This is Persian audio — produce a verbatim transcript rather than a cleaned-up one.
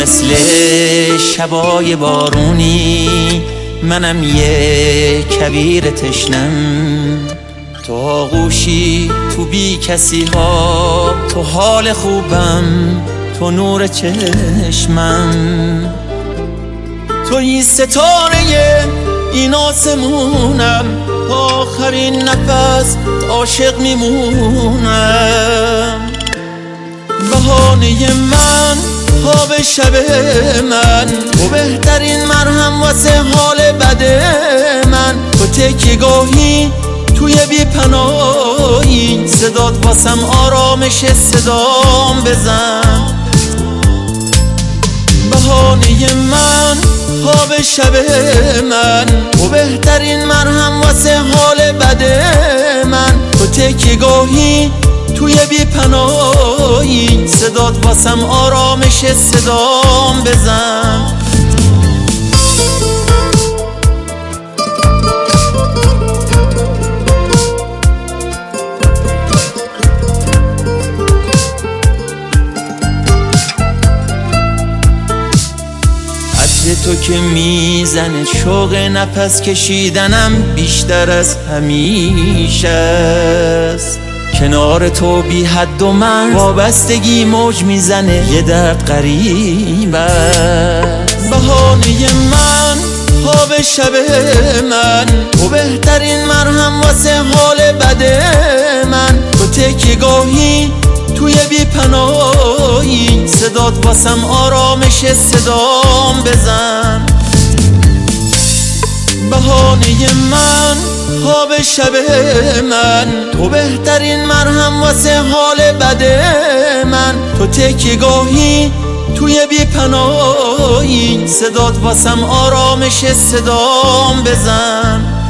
مثل شبای بارونی، منم یه کویر تشنم. تو آغوشی، تو بی کسی ها، تو حال خوبم، تو نور چشمم. تو این ستاره این آسمونم، آخرین نفس عاشق میمونم. بهانه من، خواب شب من، تو بهترین مرهم واسه حال بد من. تو تکیه‌گاهی توی بی پناهی، صدات واسم آرامش صدام بزن. بهانه من، خواب شب من، تو بهترین مرهم واسه حال بد من. تو تکیه‌گاهی توی بی پناهی، صدات واسم آرامش صدام بزن. عطر تو که میزنه شوق نفس کشیدنم بیشتر از همیشه است. کنار تو بی حد و مرز وابستگی موج میزنه، یه درد غریب است. بهانه من، خواب شب من، تو بهترین مرهم واسه حال بد من. تو تکیه‌گاهی توی بی پناهی، صدات واسم آرامش صدام بزن. بهانه من، خواب شب من، تو بهترین مرهم واسه حال بد من. تو تکیه‌گاهی توی بی پناهی، صدات واسم آرامش صدام بزن.